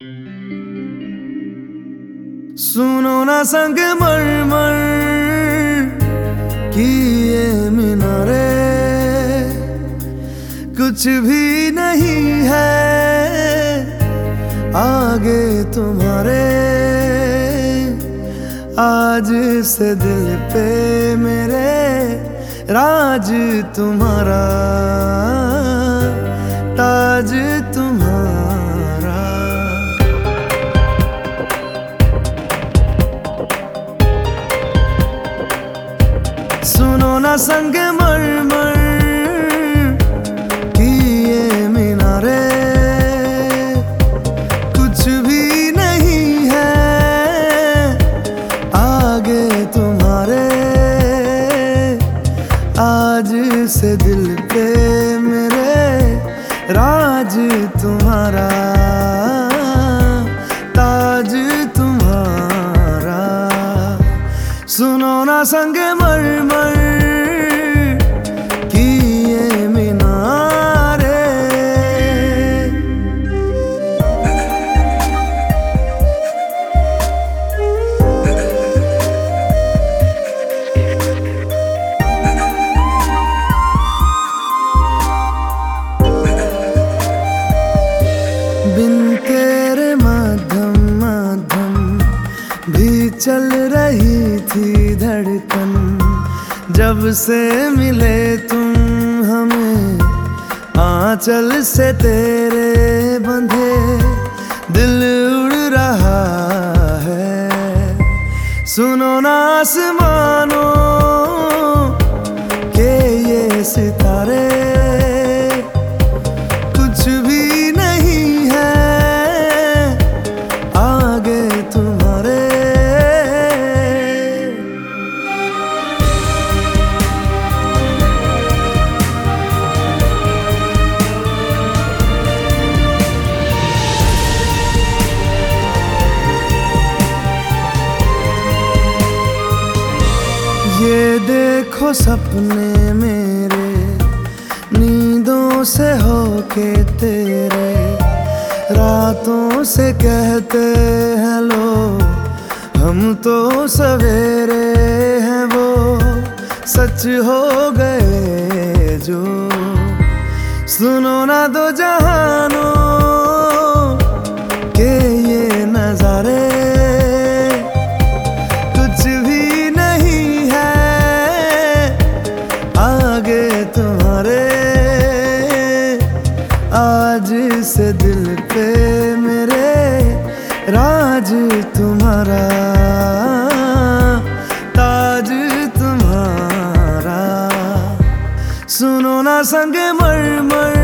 सुनो ना संगमरमर की ये मीनारे, कुछ भी नहीं है आगे तुम्हारे। आज से दिल पे मेरे राज तुम्हारा, ताज तुम्हारा। सुनो ना संगमरमर की ये मीनारे, कुछ भी नहीं है आगे तुम्हारे। आज से दिल पे मेरे राज तुम्हारा, ताज तुम्हारा। सुनो ना संगमरमर की ये मीनारे। बिन तेरे मध्यम मध्यम भी चल रही थी धड़कन। जब से मिले तुम हमें आंचल से तेरे बंधे, दिल उड़ रहा है। सुनो ना आसमानों के ये सितारे, कुछ भी नहीं है आगे तुम्हारे। ये देखो सपने मेरे नींदों से होके तेरे, रातों से कहते हैं लोग हम तो सवेरे हैं। वो सच हो गए जो, सुनो ना दो जहानों के ये नजारे। कुछ भी नहीं है आगे तुम्हारे। आज से दिल पे मेरे राज तुम्हारा, ताज तुम्हारा। सुनो ना संगमरमर